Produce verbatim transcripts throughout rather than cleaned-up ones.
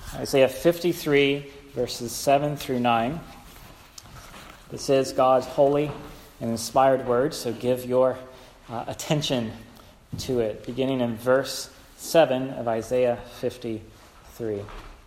Isaiah fifty-three, verses seven through nine. This is God's holy and inspired word, so give your uh, attention to it, beginning in verse seven of Isaiah fifty-three.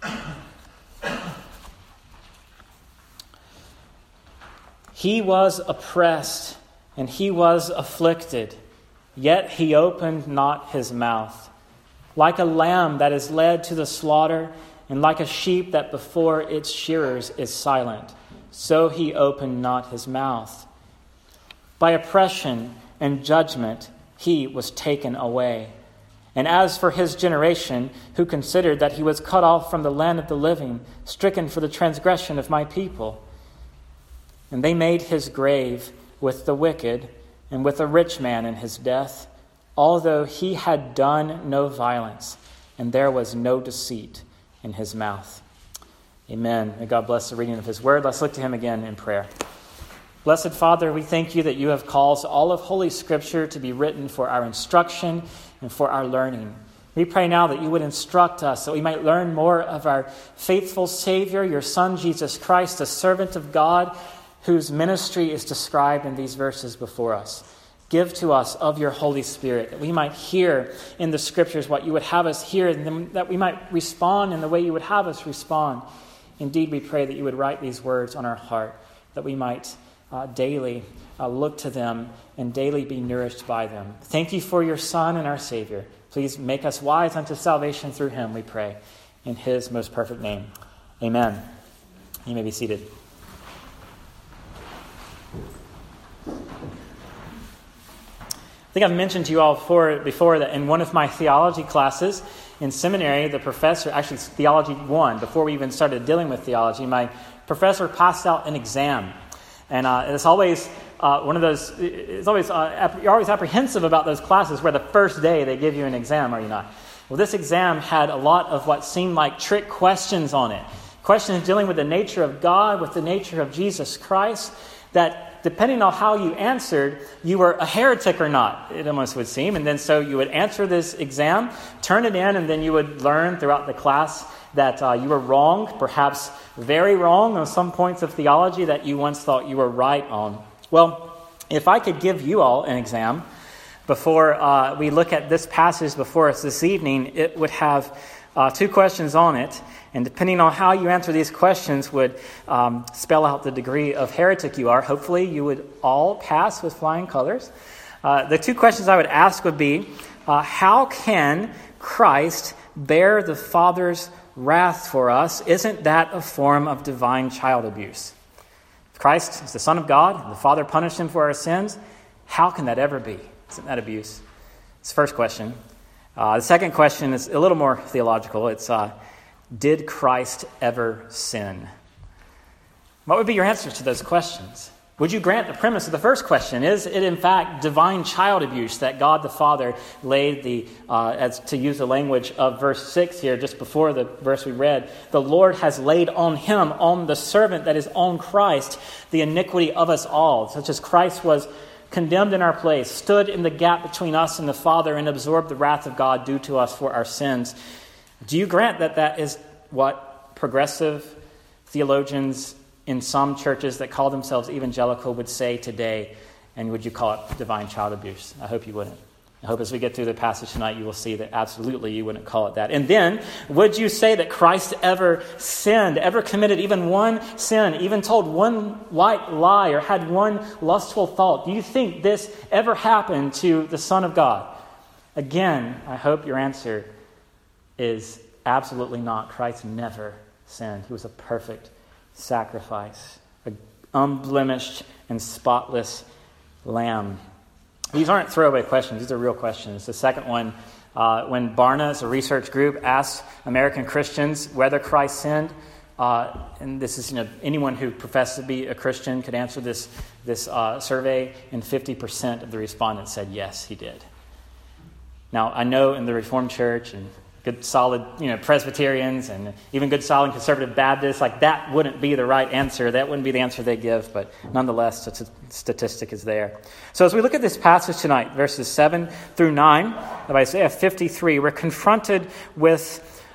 He was oppressed and he was afflicted, yet he opened not his mouth. Like a lamb that is led to the slaughter, and like a sheep that before its shearers is silent, so he opened not his mouth. By oppression and judgment he was taken away. And as for his generation, who considered that he was cut off from the land of the living, stricken for the transgression of my people. And they made his grave with the wicked and with a rich man in his death, although he had done no violence, and there was no deceit in his mouth. Amen. May God bless the reading of his word. Let's look to him again in prayer. Blessed Father, we thank you that you have caused all of Holy Scripture to be written for our instruction and for our learning. We pray now that you would instruct us, that we might learn more of our faithful Savior, your Son, Jesus Christ, the servant of God, whose ministry is described in these verses before us. Give to us of your Holy Spirit, that we might hear in the Scriptures what you would have us hear, and that we might respond in the way you would have us respond. Indeed, we pray that you would write these words on our heart, that we might uh, daily uh, look to them and daily be nourished by them. Thank you for your Son and our Savior. Please make us wise unto salvation through him, we pray. In his most perfect name. Amen. You may be seated. I think I've mentioned to you all before, before that in one of my theology classes in seminary, the professor, actually Theology one, before we even started dealing with theology, my professor passed out an exam. And uh, it's always uh, one of those, it's always, uh, you're always apprehensive about those classes where the first day they give you an exam, are you not? Well, this exam had a lot of what seemed like trick questions on it. Questions dealing with the nature of God, with the nature of Jesus Christ, that depending on how you answered, you were a heretic or not, it almost would seem. And then so you would answer this exam, turn it in, and then you would learn throughout the class that uh, you were wrong, perhaps very wrong on some points of theology that you once thought you were right on. Well, if I could give you all an exam before uh, we look at this passage before us this evening, it would have uh, two questions on it. And depending on how you answer these questions would um, spell out the degree of heretic you are. Hopefully you would all pass with flying colors. Uh, the two questions I would ask would be, uh, how can Christ bear the Father's wrath for us? Isn't that a form of divine child abuse? If Christ is the Son of God, and the Father punished him for our sins, how can that ever be? Isn't that abuse? It's the first question. Uh, the second question is a little more theological. It's, uh, did Christ ever sin? What would be your answers to those questions? Would you grant the premise of the first question? Is it in fact divine child abuse that God the Father laid the, uh, as to use the language of verse six here, just before the verse we read, the Lord has laid on him, on the servant that is on Christ, the iniquity of us all, such as Christ was condemned in our place, stood in the gap between us and the Father, and absorbed the wrath of God due to us for our sins. Do you grant that that is what progressive theologians in some churches that call themselves evangelical would say today? And would you call it divine child abuse? I hope you wouldn't. I hope as we get through the passage tonight, you will see that absolutely you wouldn't call it that. And then, would you say that Christ ever sinned, ever committed even one sin, even told one white lie, or had one lustful thought? Do you think this ever happened to the Son of God? Again, I hope your answer is absolutely not. Christ never sinned. He was a perfect sacrifice, an unblemished and spotless lamb. These aren't throwaway questions. These are real questions. The second one, uh, when Barna, as a research group, asked American Christians whether Christ sinned, uh, and this is, you know, anyone who professed to be a Christian could answer this, this uh, survey, and fifty percent of the respondents said, yes, he did. Now, I know in the Reformed Church and good solid, you know, Presbyterians and even good solid conservative Baptists, like that wouldn't be the right answer. That wouldn't be the answer they give, but nonetheless, the statistic is there. So as we look at this passage tonight, verses seven through nine of Isaiah fifty-three, we're confronted with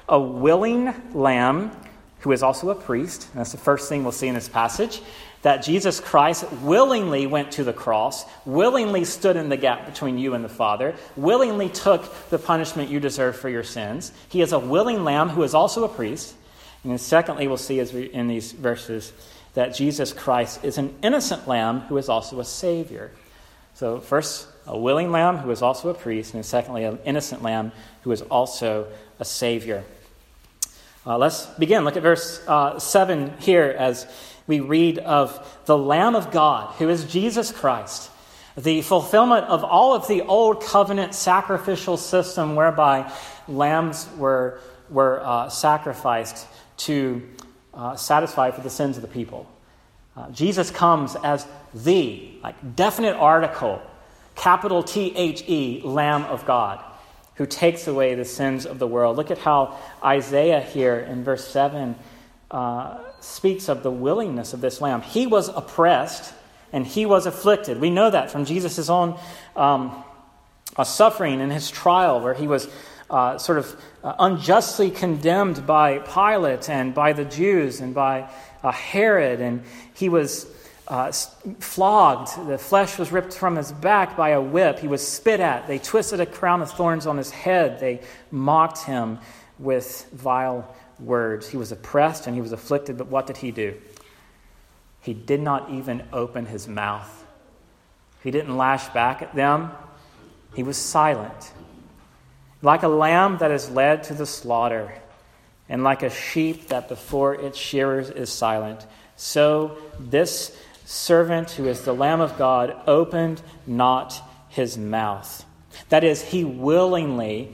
a willing lamb who is also a priest. And that's the first thing we'll see in this passage, that Jesus Christ willingly went to the cross, willingly stood in the gap between you and the Father, willingly took the punishment you deserve for your sins. He is a willing lamb who is also a priest. And then secondly, we'll see as we, in these verses that Jesus Christ is an innocent lamb who is also a Savior. So first, a willing lamb who is also a priest, and then secondly, an innocent lamb who is also a Savior. Uh, let's begin. Look at verse uh, seven here as we read of the Lamb of God, who is Jesus Christ, the fulfillment of all of the old covenant sacrificial system whereby lambs were, were uh, sacrificed to uh, satisfy for the sins of the people. Uh, Jesus comes as the, like, definite article, capital T H E, Lamb of God, who takes away the sins of the world. Look at how Isaiah here in verse seven uh, speaks of the willingness of this lamb. He was oppressed and he was afflicted. We know that from Jesus' own um, uh, suffering in his trial, where he was uh, sort of uh, unjustly condemned by Pilate and by the Jews and by uh, Herod, and he was Uh, flogged. The flesh was ripped from his back by a whip. He was spit at. They twisted a crown of thorns on his head. They mocked him with vile words. He was oppressed and he was afflicted, but what did he do? He did not even open his mouth. He didn't lash back at them. He was silent. Like a lamb that is led to the slaughter, and like a sheep that before its shearers is silent, so this servant who is the Lamb of God opened not his mouth. That is, he willingly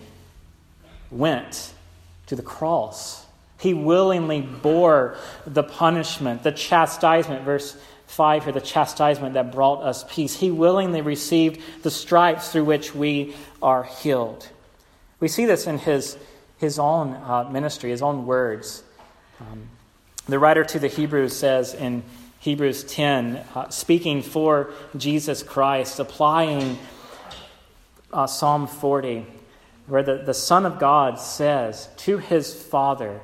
went to the cross. He willingly bore the punishment, the chastisement, verse five here, the chastisement that brought us peace. He willingly received the stripes through which we are healed. We see this in his, his own uh, ministry, his own words. Um, the writer to the Hebrews says in Hebrews ten, uh, speaking for Jesus Christ, applying uh, Psalm forty, where the, the Son of God says to his Father,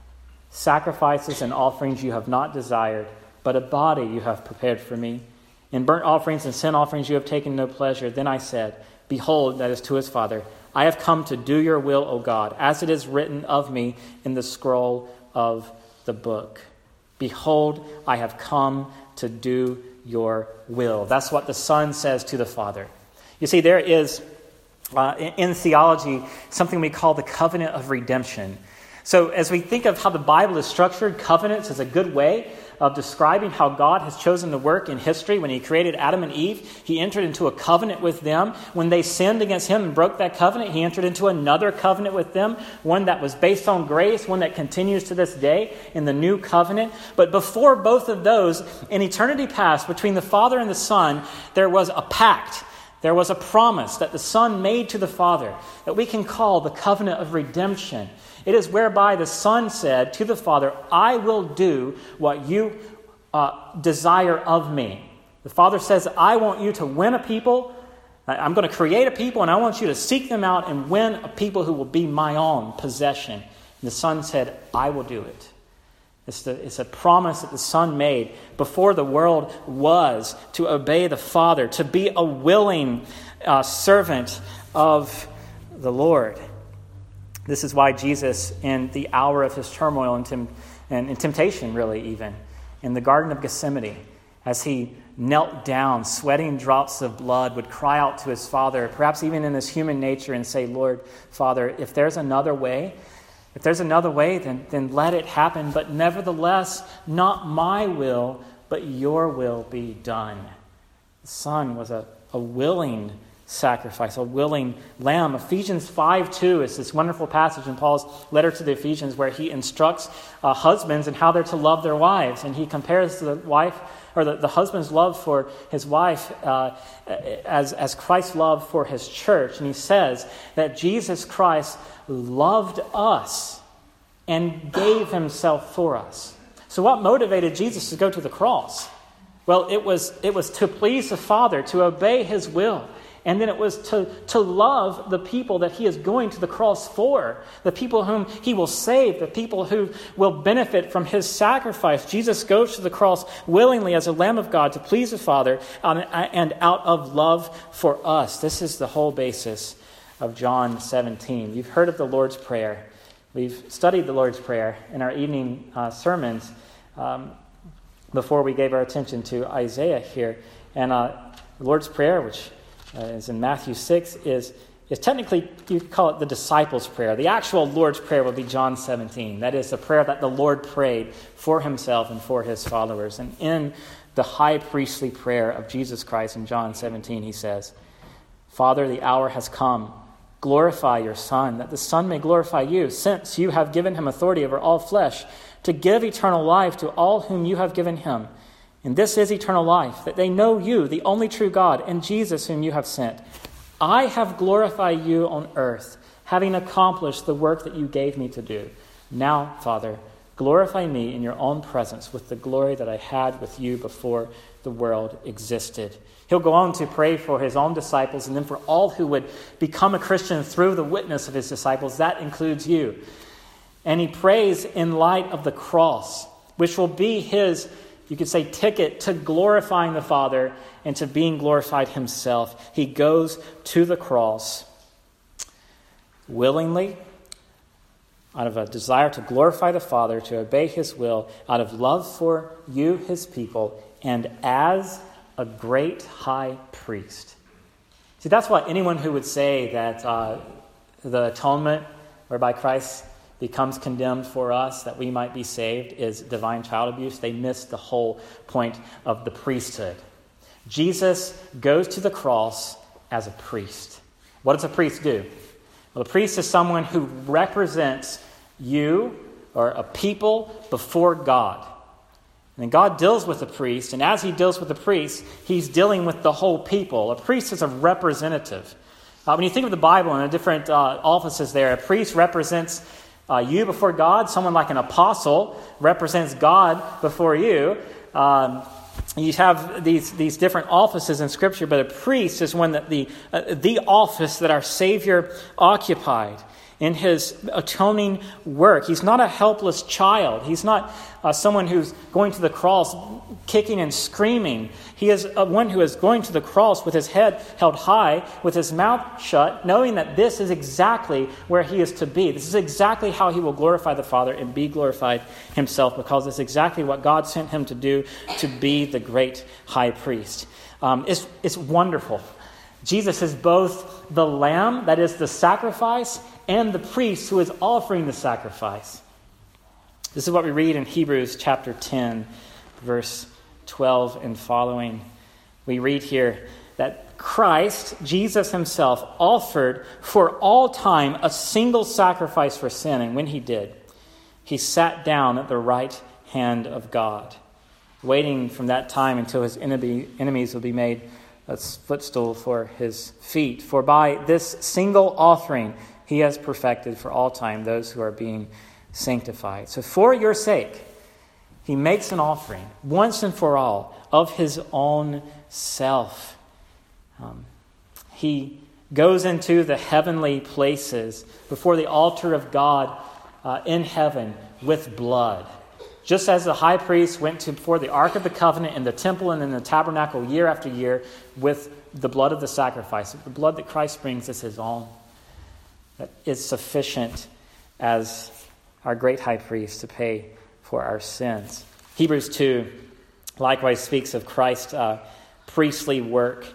sacrifices and offerings you have not desired, but a body you have prepared for me. In burnt offerings and sin offerings you have taken no pleasure. Then I said, behold, that is to his Father, I have come to do your will, O God, as it is written of me in the scroll of the book. Behold, I have come to do your will. That's what the Son says to the Father. You see, there is, uh, in, in theology, something we call the covenant of redemption. So as we think of how the Bible is structured, covenants is a good way of describing how God has chosen to work in history. When he created Adam and Eve, he entered into a covenant with them. When they sinned against him and broke that covenant, he entered into another covenant with them, one that was based on grace, one that continues to this day in the new covenant. But before both of those, in eternity past, between the Father and the Son, there was a pact. There was a promise that the Son made to the Father that we can call the covenant of redemption. It is whereby the Son said to the Father, I will do what you uh, desire of me. The Father says, I want you to win a people. I'm going to create a people, and I want you to seek them out and win a people who will be my own possession. And the Son said, I will do it. It's, the, it's a promise that the Son made before the world was, to obey the Father, to be a willing uh, servant of the Lord. This is why Jesus, in the hour of his turmoil and, tem- and, and temptation, really even, in the Garden of Gethsemane, as he knelt down, sweating drops of blood, would cry out to his Father, perhaps even in his human nature, and say, Lord, Father, if there's another way, if there's another way, then, then let it happen. But nevertheless, not my will, but your will be done. The Son was a, a willing sacrifice, a willing lamb. Ephesians five two is this wonderful passage in Paul's letter to the Ephesians where he instructs uh, husbands in how they're to love their wives. And he compares the wife, or the, the husband's love for his wife uh, as, as Christ's love for his church. And he says that Jesus Christ loved us and gave himself for us. So what motivated Jesus to go to the cross? Well, it was, it was to please the Father, to obey his will. And then it was to, to love the people that he is going to the cross for, the people whom he will save, the people who will benefit from his sacrifice. Jesus goes to the cross willingly as a Lamb of God to please the Father and out of love for us. This is the whole basis of John seventeen. You've heard of the Lord's Prayer. We've studied the Lord's Prayer in our evening uh, sermons um, before we gave our attention to Isaiah here. And uh, the Lord's Prayer, which uh, is in Matthew six, is, is technically, you could call it the disciples' prayer. The actual Lord's Prayer would be John seventeen. That is the prayer that the Lord prayed for himself and for his followers. And in the high priestly prayer of Jesus Christ in John seventeen, he says, Father, the hour has come. Glorify your Son, that the Son may glorify you, since you have given him authority over all flesh, to give eternal life to all whom you have given him. And this is eternal life, that they know you, the only true God, and Jesus whom you have sent. I have glorified you on earth, having accomplished the work that you gave me to do. Now, Father, glorify me in your own presence with the glory that I had with you before the world existed. He'll go on to pray for his own disciples and then for all who would become a Christian through the witness of his disciples. That includes you. And he prays in light of the cross, which will be his, you could say, ticket to glorifying the Father and to being glorified himself. He goes to the cross willingly, out of a desire to glorify the Father, to obey his will, out of love for you, his people, and as a great high priest. See, that's what anyone who would say that uh, the atonement whereby Christ becomes condemned for us, that we might be saved, is divine child abuse. They miss the whole point of the priesthood. Jesus goes to the cross as a priest. What does a priest do? Well, a priest is someone who represents you or a people before God. And then God deals with the priest, and as he deals with the priest, he's dealing with the whole people. A priest is a representative. Uh, when you think of the Bible and the different uh, offices there, a priest represents uh, you before God. Someone like an apostle represents God before you. Um, you have these, these different offices in Scripture, but a priest is one that the uh, the office that our Savior occupied in his atoning work. He's not a helpless child. He's not uh, someone who's going to the cross kicking and screaming. He is uh, one who is going to the cross with his head held high, with his mouth shut, knowing that this is exactly where he is to be. This is exactly how he will glorify the Father and be glorified himself, because it's exactly what God sent him to do, to be the great high priest. Um, it's, it's wonderful. Jesus is both the lamb, that is the sacrifice, and the priest who is offering the sacrifice. This is what we read in Hebrews chapter ten, verse twelve and following. We read here that Christ, Jesus himself, offered for all time a single sacrifice for sin, and when he did, he sat down at the right hand of God, waiting from that time until his enemy, enemies will be made a footstool for his feet. For by this single offering he has perfected for all time those who are being sanctified. So for your sake, he makes an offering once and for all of his own self. Um, he goes into the heavenly places before the altar of God uh, in heaven with blood. Just as the high priest went to before the Ark of the Covenant in the temple and in the tabernacle year after year with the blood of the sacrifice, the blood that Christ brings is his own. That is sufficient as our great high priest to pay for our sins. Hebrews two likewise speaks of Christ's uh, priestly work.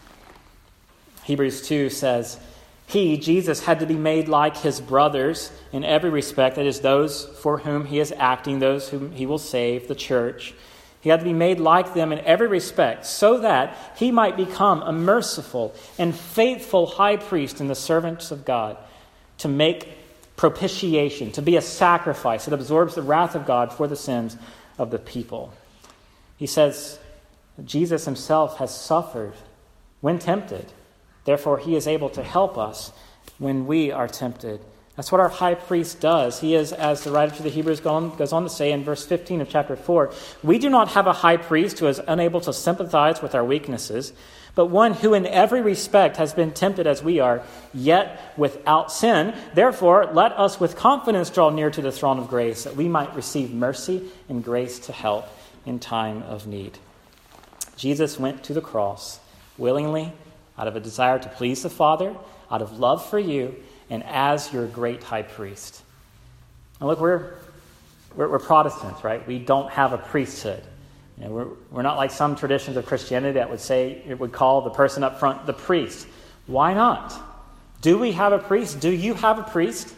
Hebrews two says, He, Jesus, had to be made like his brothers in every respect, that is, those for whom he is acting, those whom he will save, the church. He had to be made like them in every respect, so that he might become a merciful and faithful high priest in the servants of God, to make propitiation, to be a sacrifice that absorbs the wrath of God for the sins of the people. He says Jesus himself has suffered when tempted. Therefore, he is able to help us when we are tempted That's what our high priest does. He is, as the writer to the Hebrews goes on to say in verse fifteen of chapter four, we do not have a high priest who is unable to sympathize with our weaknesses, but one who in every respect has been tempted as we are, yet without sin. Therefore, let us with confidence draw near to the throne of grace, that we might receive mercy and grace to help in time of need. Jesus went to the cross willingly, out of a desire to please the Father, out of love for you, and as your great high priest. And look, we're, we're, we're Protestants, right? We don't have a priesthood. You know, we're, we're not like some traditions of Christianity that would say, it would call the person up front the priest. Why not? Do we have a priest? Do you have a priest?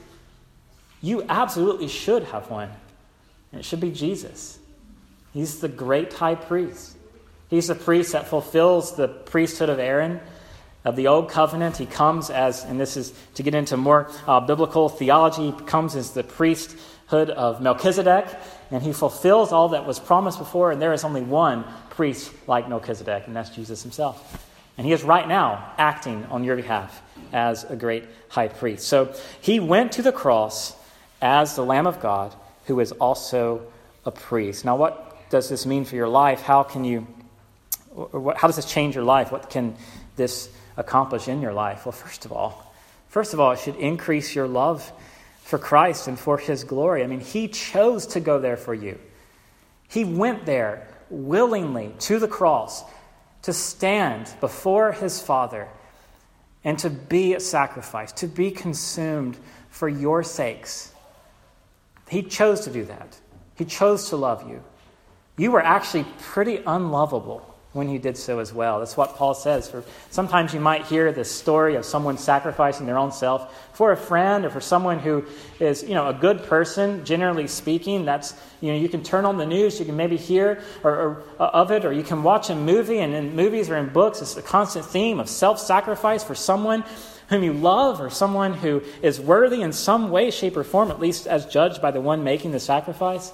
You absolutely should have one. And it should be Jesus. He's the great high priest. He's the priest that fulfills the priesthood of Aaron, of the old covenant. He comes as, and this is to get into more uh, biblical theology, he comes as the priesthood of Melchizedek, and he fulfills all that was promised before, and there is only one priest like Melchizedek, and that's Jesus himself. And he is right now acting on your behalf as a great high priest. So he went to the cross as the Lamb of God, who is also a priest. Now, what does this mean for your life? How can you, or what, how does this change your life? What can this accomplish in your life? Well, first of all, first of all, it should increase your love for Christ and for his glory. I mean, he chose to go there for you. He went there willingly to the cross to stand before his Father and to be a sacrifice, to be consumed for your sakes. He chose to do that. He chose to love you. You were actually pretty unlovable when he did so as well. That's what Paul says. For sometimes you might hear this story of someone sacrificing their own self for a friend or for someone who is, you know, a good person, generally speaking. That's, you know, you can turn on the news, you can maybe hear or, or uh, of it, or you can watch a movie, and in movies or in books, it's a constant theme of self-sacrifice for someone whom you love or someone who is worthy in some way, shape, or form, at least as judged by the one making the sacrifice.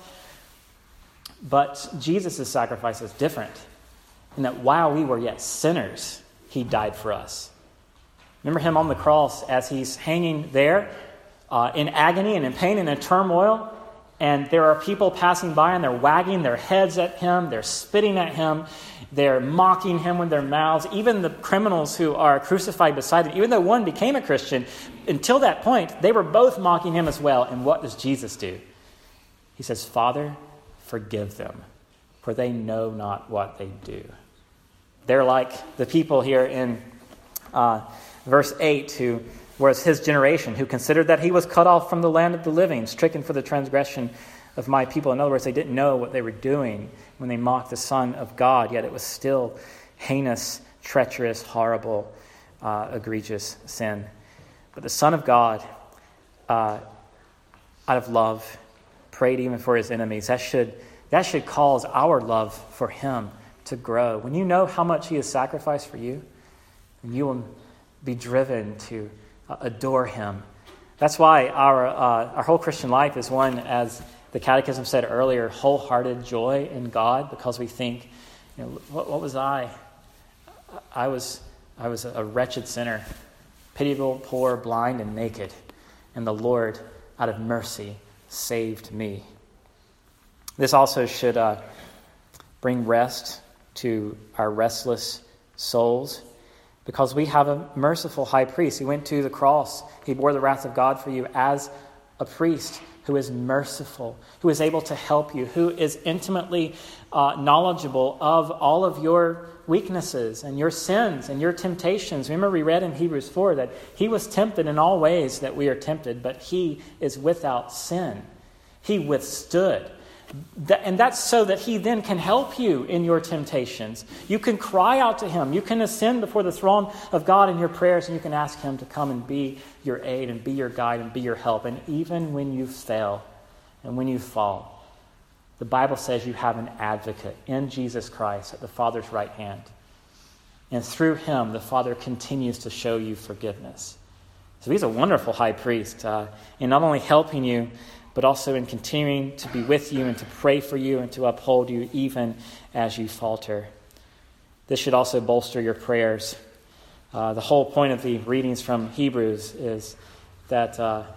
But Jesus' sacrifice is different. And that while we were yet sinners, he died for us. Remember him on the cross as he's hanging there uh, in agony and in pain and in turmoil. And there are people passing by and they're wagging their heads at him. They're spitting at him. They're mocking him with their mouths. Even the criminals who are crucified beside him, even though one became a Christian, until that point, they were both mocking him as well. And what does Jesus do? He says, Father, forgive them, for they know not what they do. They're like the people here in uh, verse eight, who was his generation, who considered that he was cut off from the land of the living, stricken for the transgression of my people. In other words, they didn't know what they were doing when they mocked the Son of God, yet it was still heinous, treacherous, horrible, uh, egregious sin. But the Son of God, uh, out of love, prayed even for his enemies. That should, that should cause our love for him to grow. When you know how much he has sacrificed for you, you will be driven to uh, adore him. That's why our uh, our whole Christian life is one, as the Catechism said earlier, wholehearted joy in God, because we think, you know, what, what was I? I was I was a wretched sinner, pitiable, poor, blind, and naked, and the Lord, out of mercy, saved me. This also should uh, bring rest to our restless souls, because we have a merciful high priest. He went to the cross. He bore the wrath of God for you as a priest who is merciful, who is able to help you, who is intimately uh, knowledgeable of all of your weaknesses and your sins and your temptations. Remember, we read in Hebrews four that he was tempted in all ways that we are tempted, but he is without sin. He withstood. And that's so that he then can help you in your temptations. You can cry out to him. You can ascend before the throne of God in your prayers, and you can ask him to come and be your aid and be your guide and be your help. And even when you fail and when you fall, the Bible says you have an advocate in Jesus Christ at the Father's right hand. And through him, the Father continues to show you forgiveness. So he's a wonderful high priest uh, in not only helping you, but also in continuing to be with you and to pray for you and to uphold you even as you falter. This should also bolster your prayers. Uh, the whole point of the readings from Hebrews is that uh,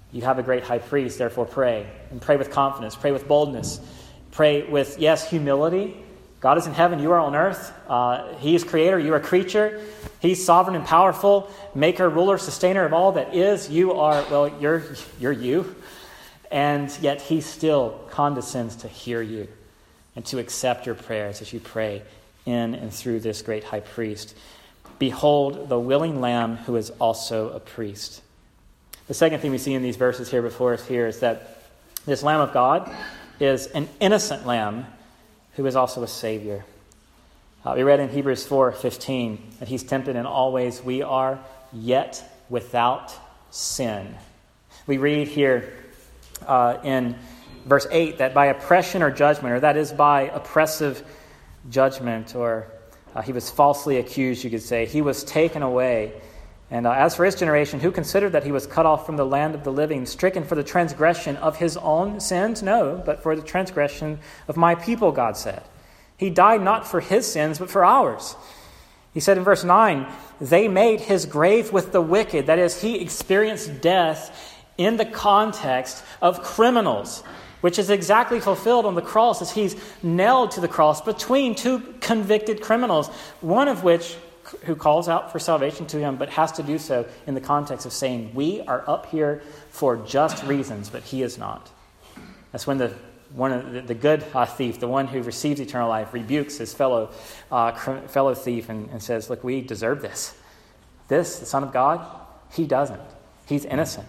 You have a great high priest, therefore pray. And pray with confidence. Pray with boldness. Pray with, yes, humility. God is in heaven. You are on earth. Uh, he is creator. You are creature. He's sovereign and powerful. Maker, ruler, sustainer of all that is. You are, well, you're, you're you. And yet he still condescends to hear you and to accept your prayers as you pray in and through this great high priest. Behold the willing lamb who is also a priest. The second thing we see in these verses here before us here is that this Lamb of God is an innocent lamb who is also a Savior. Uh, we read in Hebrews four fifteen that he's tempted in all ways we are, yet without sin. We read here uh, in verse eight that by oppression or judgment, or that is by oppressive judgment, or uh, he was falsely accused, you could say, he was taken away. And uh, as for his generation, who considered that he was cut off from the land of the living, stricken for the transgression of his own sins? No, but for the transgression of my people, God said. He died not for his sins, but for ours. He said in verse nine, they made his grave with the wicked. That is, he experienced death in the context of criminals, which is exactly fulfilled on the cross as he's nailed to the cross between two convicted criminals, one of which who calls out for salvation to him, but has to do so in the context of saying, we are up here for just reasons, but he is not. That's when the one of the, the good uh, thief, the one who receives eternal life, rebukes his fellow uh, cr- fellow thief and, and says, look, we deserve this. This, the Son of God, he doesn't. He's innocent.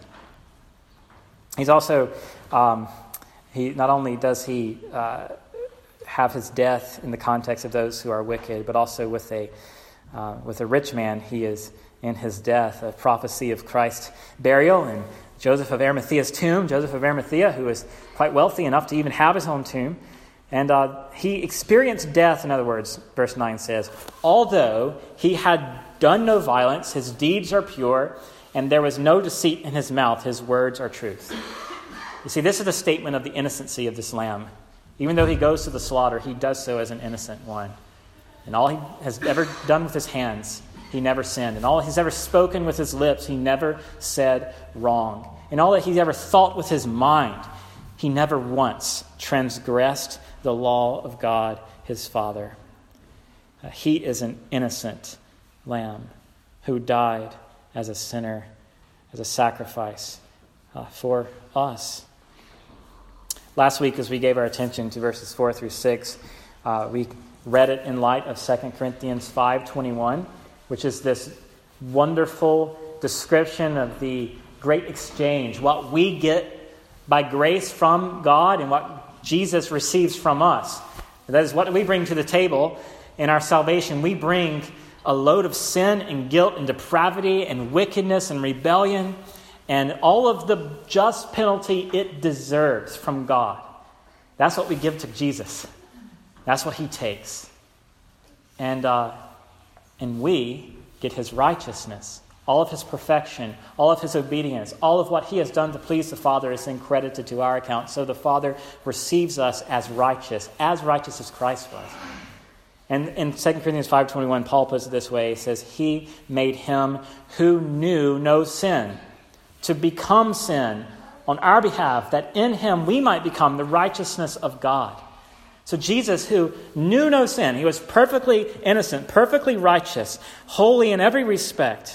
He's also, um, he not only does he uh, have his death in the context of those who are wicked, but also with a Uh, with a rich man, he is in his death, a prophecy of Christ's burial in Joseph of Arimathea's tomb. Joseph of Arimathea, who was quite wealthy enough to even have his own tomb. And uh, he experienced death, in other words, verse nine says, although he had done no violence, his deeds are pure, and there was no deceit in his mouth, his words are truth. You see, this is a statement of the innocency of this lamb. Even though he goes to the slaughter, he does so as an innocent one. And all he has ever done with his hands, he never sinned. And all he's ever spoken with his lips, he never said wrong. And all that he's ever thought with his mind, he never once transgressed the law of God, his Father. Uh, he is an innocent lamb who died as a sinner, as a sacrifice uh, for us. Last week, as we gave our attention to verses four through six, uh, we read it in light of Second Corinthians five twenty-one, which is this wonderful description of the great exchange, what we get by grace from God and what Jesus receives from us. That is what we bring to the table in our salvation. We bring a load of sin and guilt and depravity and wickedness and rebellion and all of the just penalty it deserves from God. That's what we give to Jesus. That's what he takes. And uh, and we get his righteousness, all of his perfection, all of his obedience, all of what he has done to please the Father is then credited to our account. So the Father receives us as righteous, as righteous as Christ was. And in Second Corinthians five twenty-one, Paul puts it this way. He says, he made him who knew no sin to become sin on our behalf, that in him we might become the righteousness of God. So Jesus, who knew no sin, he was perfectly innocent, perfectly righteous, holy in every respect,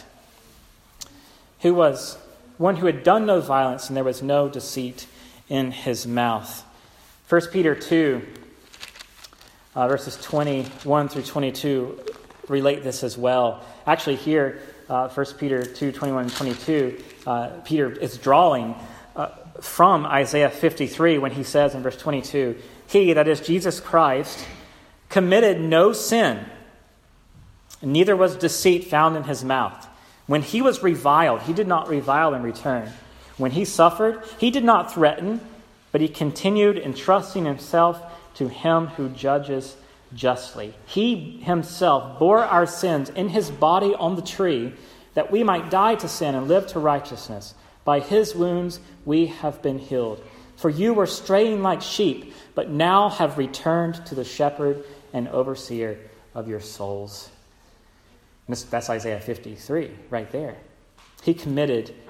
who was one who had done no violence and there was no deceit in his mouth. First Peter two, uh, verses twenty-one through twenty-two relate this as well. Actually here, uh, First Peter two, twenty-one and twenty-two, uh, Peter is drawing uh, from Isaiah fifty-three when he says in verse twenty-two, he, that is Jesus Christ, committed no sin, and neither was deceit found in his mouth. When he was reviled, he did not revile in return. When he suffered, he did not threaten, but he continued entrusting himself to him who judges justly. He himself bore our sins in his body on the tree, that we might die to sin and live to righteousness. By his wounds we have been healed. For you were straying like sheep, but now have returned to the shepherd and overseer of your souls. And this, that's Isaiah fifty-three right there. He committed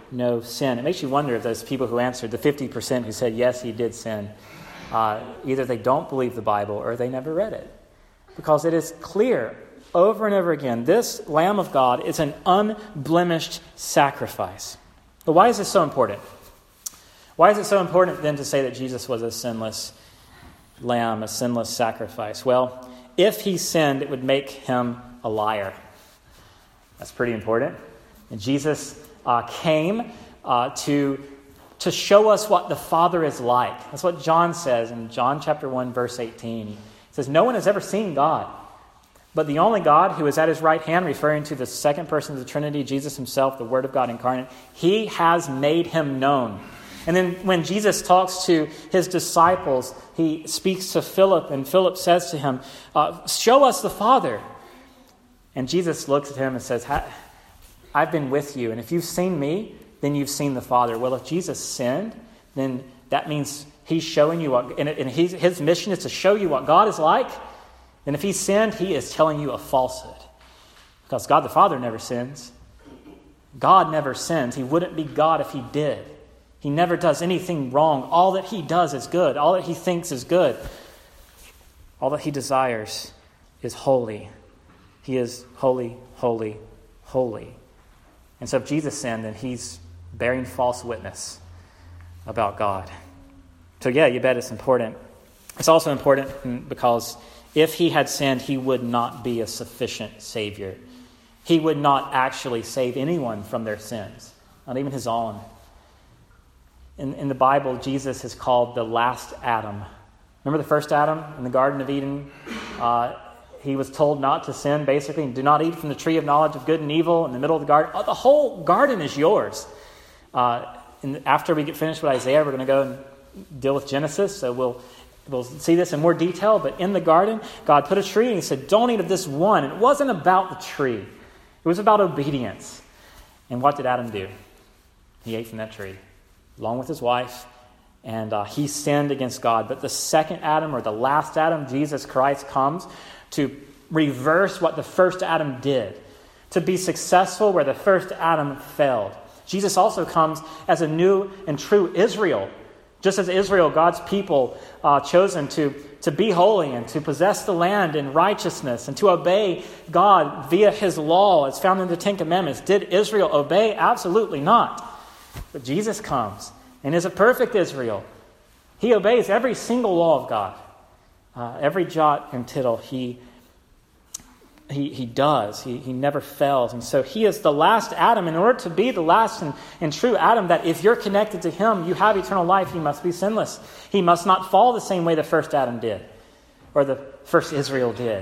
no sin. It makes you wonder if those people who answered, the fifty percent who said, yes, he did sin, uh, either they don't believe the Bible or they never read it. Because it is clear over and over again, this Lamb of God is an unblemished sacrifice. But why is this so important? Why is it so important then to say that Jesus was a sinless lamb, a sinless sacrifice? Well, if he sinned, it would make him a liar. That's pretty important. And Jesus uh, came uh, to, to show us what the Father is like. That's what John says in John chapter one, verse eighteen. He says, no one has ever seen God, but the only God who is at his right hand, referring to the second person of the Trinity, Jesus himself, the Word of God incarnate, he has made him known. And then when Jesus talks to his disciples, he speaks to Philip, and Philip says to him, uh, show us the Father. And Jesus looks at him and says, I've been with you, and if you've seen me, then you've seen the Father. Well, if Jesus sinned, then that means he's showing you what, and his, his mission is to show you what God is like. And if he sinned, he is telling you a falsehood. Because God the Father never sins. God never sins. He wouldn't be God if he did. He never does anything wrong. All that he does is good. All that he thinks is good. All that he desires is holy. He is holy, holy, holy. And so if Jesus sinned, then he's bearing false witness about God. So yeah, you bet it's important. It's also important because if he had sinned, he would not be a sufficient Savior. He would not actually save anyone from their sins, not even his own. In, in the Bible, Jesus is called the last Adam. Remember the first Adam in the Garden of Eden? Uh, he was told not to sin, basically, and do not eat from the tree of knowledge of good and evil in the middle of the garden. Oh, the whole garden is yours. Uh, and after we get finished with Isaiah, we're going to go and deal with Genesis, so we'll We'll see this in more detail, but in the garden, God put a tree and he said, don't eat of this one. And it wasn't about the tree. It was about obedience. And what did Adam do? He ate from that tree, along with his wife, and uh, he sinned against God. But the second Adam, or the last Adam, Jesus Christ, comes to reverse what the first Adam did, to be successful where the first Adam failed. Jesus also comes as a new and true Israel. Just as Israel, God's people, uh, chosen to, to be holy and to possess the land in righteousness and to obey God via his law as found in the Ten Commandments. Did Israel obey? Absolutely not. But Jesus comes and is a perfect Israel. He obeys every single law of God. Uh, every jot and tittle he He he does. He he never fails. And so he is the last Adam. In order to be the last and, and true Adam, that if you're connected to him, you have eternal life, he must be sinless. He must not fall the same way the first Adam did, or the first Israel did.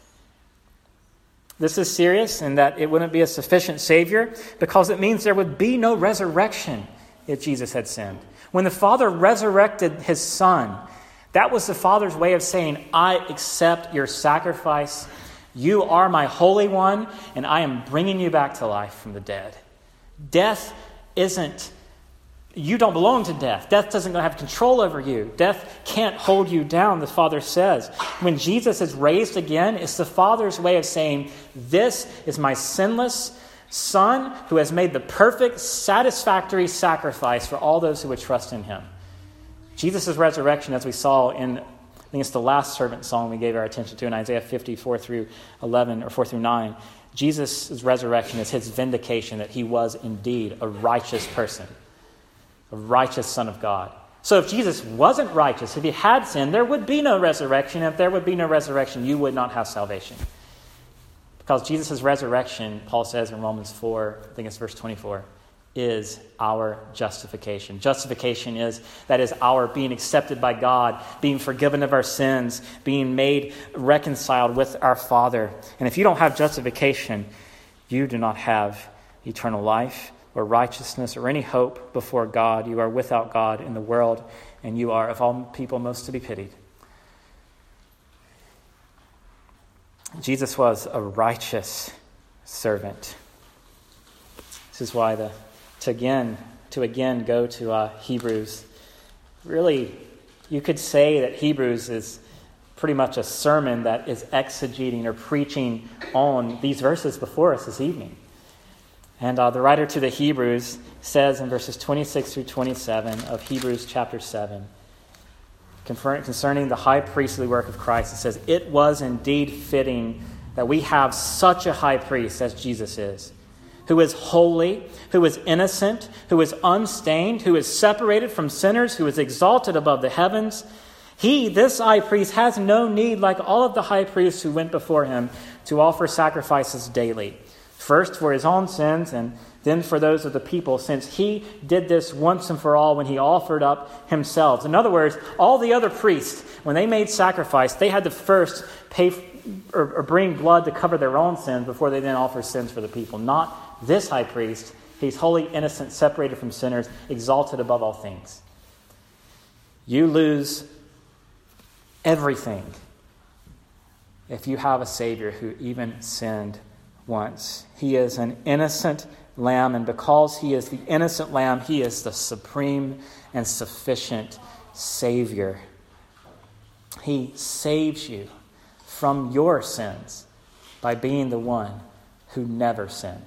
This is serious in that it wouldn't be a sufficient Savior, because it means there would be no resurrection if Jesus had sinned. When the Father resurrected his Son, that was the Father's way of saying, I accept your sacrifice. You are my Holy One, and I am bringing you back to life from the dead. Death isn't, you don't belong to death. Death doesn't have control over you. Death can't hold you down, the Father says. When Jesus is raised again, it's the Father's way of saying, this is my sinless Son who has made the perfect, satisfactory sacrifice for all those who would trust in him. Jesus' resurrection, as we saw in I think it's the last servant song we gave our attention to in Isaiah fifty, four through eleven, or four through nine. Jesus' resurrection is his vindication that he was indeed a righteous person, a righteous Son of God. So if Jesus wasn't righteous, if he had sinned, there would be no resurrection. If there would be no resurrection, you would not have salvation. Because Jesus' resurrection, Paul says in Romans four, I think it's verse twenty-four, is our justification. Justification is, that is our being accepted by God, being forgiven of our sins, being made reconciled with our Father. And if you don't have justification, you do not have eternal life or righteousness or any hope before God. You are without God in the world, and you are, of all people, most to be pitied. Jesus was a righteous servant. This is why the To again, to again go to uh, Hebrews. Really, you could say that Hebrews is pretty much a sermon that is exegeting or preaching on these verses before us this evening. And uh, the writer to the Hebrews says in verses twenty-six through twenty-seven of Hebrews chapter seven, concerning the high priestly work of Christ, it says, "It was indeed fitting that we have such a high priest as Jesus is, who is holy, who is innocent, who is unstained, who is separated from sinners, who is exalted above the heavens. He, this high priest, has no need, like all of the high priests who went before him, to offer sacrifices daily, first for his own sins and then for those of the people, since he did this once and for all when he offered up himself." In other words, all the other priests, when they made sacrifice, they had to first pay or, or bring blood to cover their own sins before they then offer sins for the people. Not this high priest. He's holy, innocent, separated from sinners, exalted above all things. You lose everything if you have a Savior who even sinned once. He is an innocent lamb, and because he is the innocent lamb, he is the supreme and sufficient Savior. He saves you from your sins by being the one who never sinned.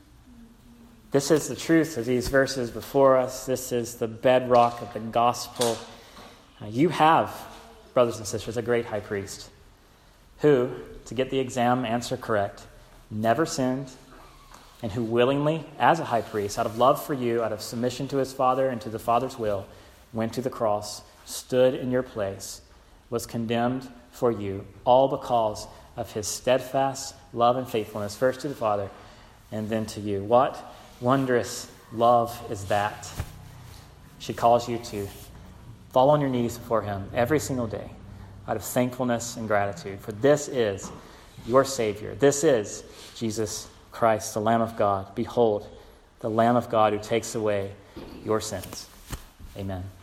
This is the truth of these verses before us. This is the bedrock of the gospel. You have, brothers and sisters, a great high priest who, to get the exam answer correct, never sinned, and who willingly, as a high priest, out of love for you, out of submission to his Father and to the Father's will, went to the cross, stood in your place, was condemned for you, all because of his steadfast love and faithfulness, first to the Father and then to you. What wondrous love is that? She calls you to fall on your knees before him every single day out of thankfulness and gratitude, for this is your Savior. This is Jesus Christ, the Lamb of God. Behold, the Lamb of God who takes away your sins. Amen.